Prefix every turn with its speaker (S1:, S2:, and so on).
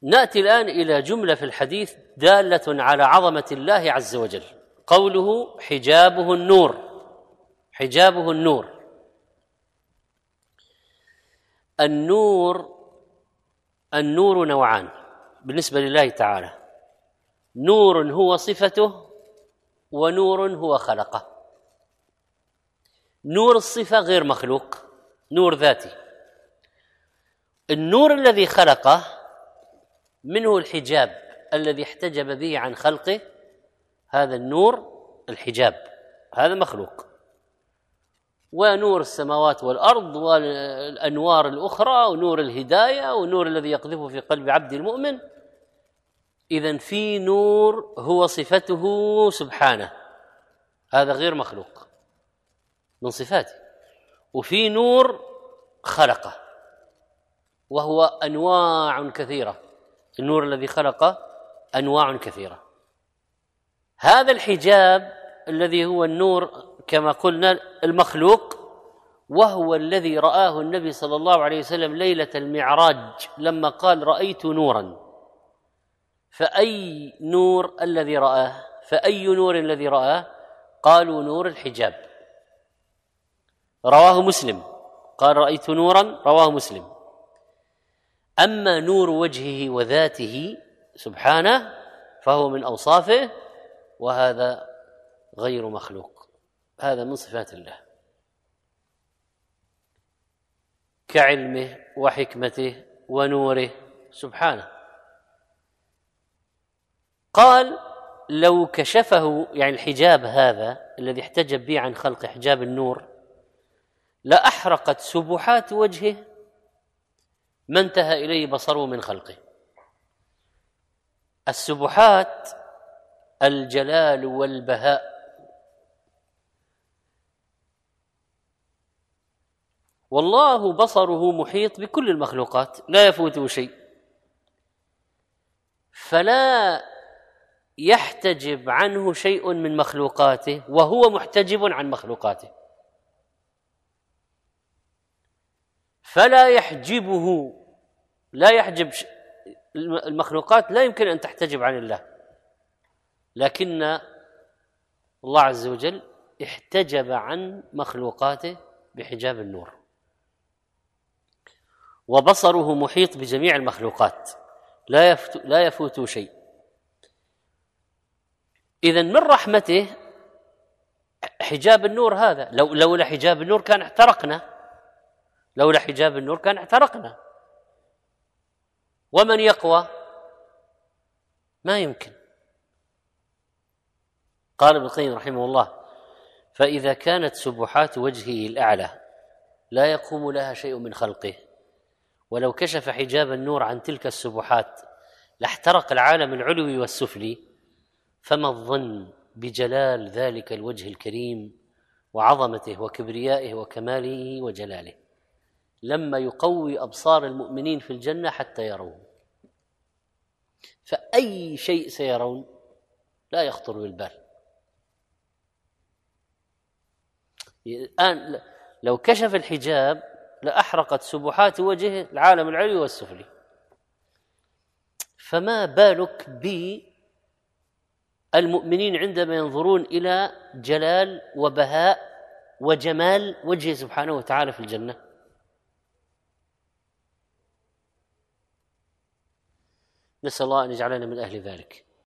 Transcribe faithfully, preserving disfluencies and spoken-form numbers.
S1: نأتي الآن إلى جملة في الحديث دالة على عظمة الله عز وجل. قوله حجابه النور، حجابه النور. النور النور نوعان بالنسبة لله تعالى، نور هو صفته ونور هو خلقه. نور الصفة غير مخلوق، نور ذاتي. النور الذي خلقه منه الحجاب الذي احتجب به عن خلقه، هذا النور الحجاب هذا مخلوق. ونور السماوات والأرض والأنوار الأخرى ونور الهداية ونور الذي يقذف في قلب عبد المؤمن. إذن في نور هو صفته سبحانه، هذا غير مخلوق من صفاته. وفي نور خلقه وهو أنواع كثيرة، النور الذي خلقه أنواع كثيرة. هذا الحجاب الذي هو النور كما قلنا المخلوق، وهو الذي رآه النبي صلى الله عليه وسلم ليلة المعراج لما قال رأيت نورا. فأي نور الذي رآه؟ فأي نور الذي رآه؟ قالوا نور الحجاب. رواه مسلم، قال رأيت نورا، رواه مسلم. أما نور وجهه وذاته سبحانه فهو من أوصافه، وهذا غير مخلوق، هذا من صفات الله كعلمه وحكمته ونوره سبحانه. قال لو كشفه، يعني الحجاب هذا الذي احتجب به عن خلق حجاب النور، لأحرقت سبحات وجهه ما انتهى إليه بصره من خلقه. السبحات الجلال والبهاء، والله بصره محيط بكل المخلوقات لا يفوته شيء، فلا يحتجب عنه شيء من مخلوقاته وهو محتجب عن مخلوقاته، فلا يحجبه، لا يحجب المخلوقات، لا يمكن أن تحتجب عن الله، لكن الله عز وجل احتجب عن مخلوقاته بحجاب النور، وبصره محيط بجميع المخلوقات لا يفوت لا يفوت شيء. إذن من رحمته حجاب النور هذا. لو لولا حجاب النور كان احترقنا، لولا حجاب النور كان احترقنا. ومن يقوى؟ ما يمكن. قال ابن القيم رحمه الله: فإذا كانت سبحات وجهه الأعلى لا يقوم لها شيء من خلقه، ولو كشف حجاب النور عن تلك السبحات لاحترق العالم العلوي والسفلي، فما الظن بجلال ذلك الوجه الكريم وعظمته وكبريائه وكماله وجلاله لما يقوي أبصار المؤمنين في الجنة حتى يرون. فأي شيء سيرون لا يخطر بالبال. الآن لو كشف الحجاب لأحرقت سبحات وجهه العالم العلوي والسفلي، فما بالك بالمؤمنين عندما ينظرون إلى جلال وبهاء وجمال وجهه سبحانه وتعالى في الجنة. نسأل الله أن يجعلنا من أهل ذلك.